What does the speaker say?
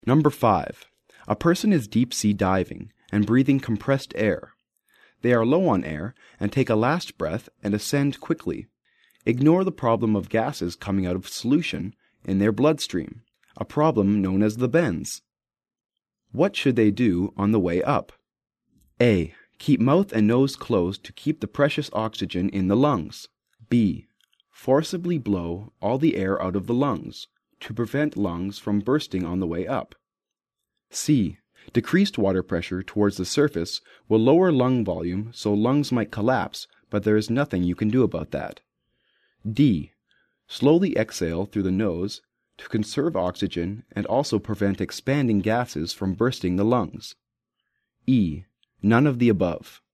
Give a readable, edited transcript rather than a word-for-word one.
Number 5. A person is deep-sea diving and breathing compressed air. They are low on air and take a last breath and ascend quickly. Ignore the problem of gases coming out of solution in their bloodstream, a problem known as the bends. What should they do on the way up? A. Keep mouth and nose closed to keep the precious oxygen in the lungs. B. Forcibly blow all the air out of the lungs to prevent lungs from bursting on the way up. C. Decreased water pressure towards the surface will lower lung volume, so lungs might collapse, but there is nothing you can do about that. D. Slowly exhale through the nose to conserve oxygen and also prevent expanding gases from bursting the lungs. E. None of the above.